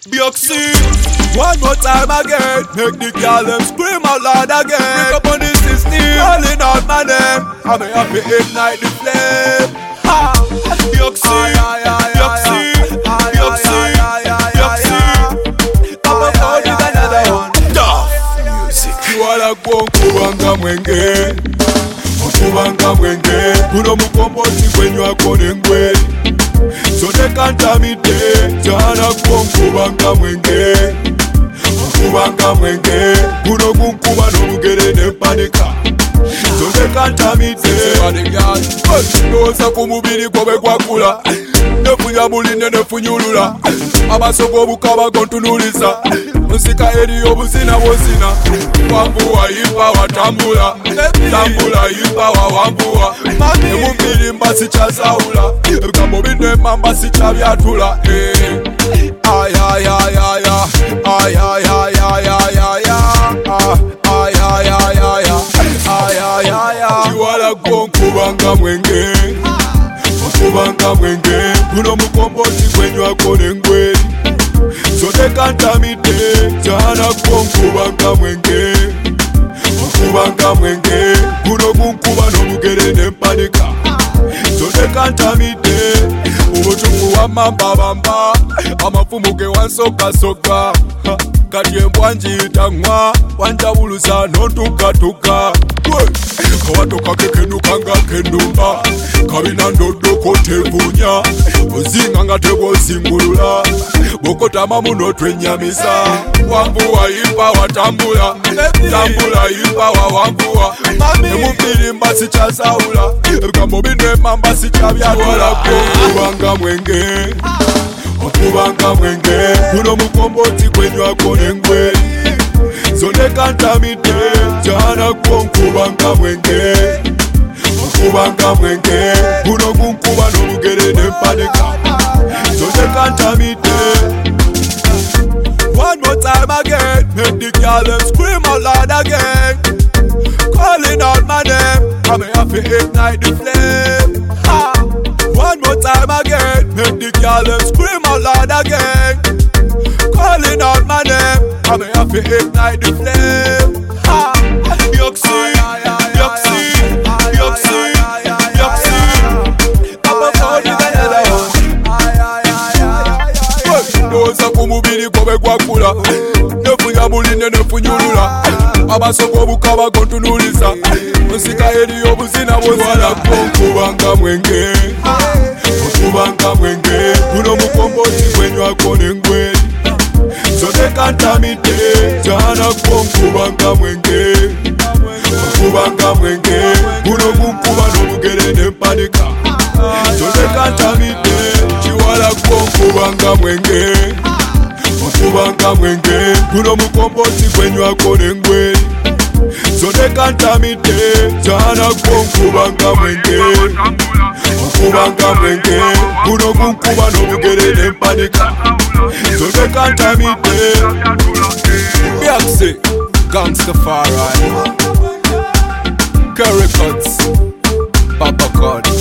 Bioxy, one more time again. Make the girl them scream out loud again. Pick up on the system, calling out my name. I'm happy ignite the flame. Ha! Bioxy, Bioxy, Bioxy, Bioxy. Up above is another one. Tough music. You are like one kubanga mwenge. Kubanga mwenge. Kuno mukombozi kwenye akone ngwe. So they can't tell me they Jana kubanga mwenge. Kubanga mwenge. Kuno kumkuba no mugere ne panika. So they can't tell me they Noza kumubiri kobe kwa kula. Nefunya muline nefunyulula. Amasoko bukaba kontunulisa. Musika eri obuzina bozina. Wambuwa imba watambula. Tambula imba wa wambuwa. Emubiri mbasi chazaula. Ebikambo bine mamba si chabyatula. Ay ay ay ay ay ay ay ay ay ay ay ay ay ay ay ay. Chiwala kubanga mwenge. Kubanga mwenge. Kuno mukombozi kwenye akone ngwe. So they can't tell me they Jana kubanga mwenge. Kubanga mwenge. Kuno kumkuba no mugere ne panika. So they can't tell me they Ubutungu wa mamba bamba. Amafumuke wansoka soka. Kati embwanji itangwa. Wanjabuluza notuka tuka. Kawatoka kekenuka nga kendumba. Kabina ndodo kote bunya. Ozinga nga tebo zingulula. Bokota mamuno twenyamisa. Wambuwa imba watambula. Tambula imba wa wambuwa. Emubiri mbasi chazaula. Ebikambo bine mamba si chabyatula. Kubanga mwenge. Kubanga mwenge. Kuno mukomboti kwenye akone ngwe. So they can't tell me they Jana kubanga mwenge. Kubanga mwenge. Kuno kumkuba no mugere ne panika. So they can't tell me they One more time again. Make the girl them scream out loud again. Calling out my name. I'm happy ignite the flame. Ha! One more time again. Make the girl them scream out loud again. Calling out my name. I'm happy ignite the flame. Ha! Bioxy, Bioxy, Bioxy, Bioxy. Up above is another one. Noza kumubiri kobe kwa kula. Nefunya muline nefunyulula. Amasoko bukaba kontunulisa. Musika eri obuzina bozina. Kubanga mwenge. Kubanga mwenge. Kuno mukombozi kwenye akone ngwe. So they can't tell me they Jana kubanga mwenge. Kubanga mwenge. Kuno kumkuba no mugere ne panika. So they can't tell me they Chiwala kubanga mwenge. Kubanga mwenge. Kuno mukombozi kwenye akone ngwe. So they can't tell me they Jana kubanga mwenge. Kubanga mwenge. Kuno kumkuba no mugere ne panika. So they can't tell me they Bioxy, Gangsta Far Right, Curry Cuts, Papa God.